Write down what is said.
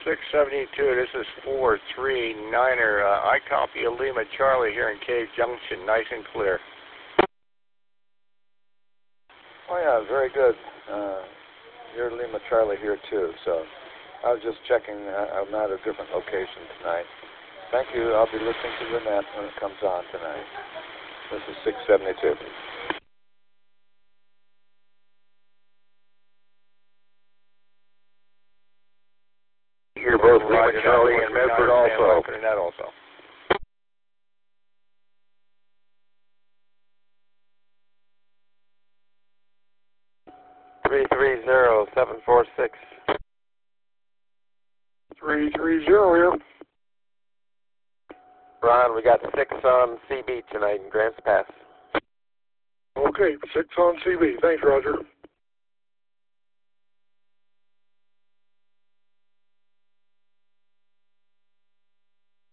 672, this is 439er. I copy a Lima Charlie here in Cave Junction, nice and clear. Oh yeah, very good. You're Lima Charlie here too, so I was just checking. I'm at a different location tonight. Thank you. I'll be listening to the net when it comes on tonight. This is 672. You're both Lima Charlie and Medford also. 330-746. 330 here. Ron, we got 6 on CB tonight in Grants Pass. Okay, 6 on CB. Thanks, Roger.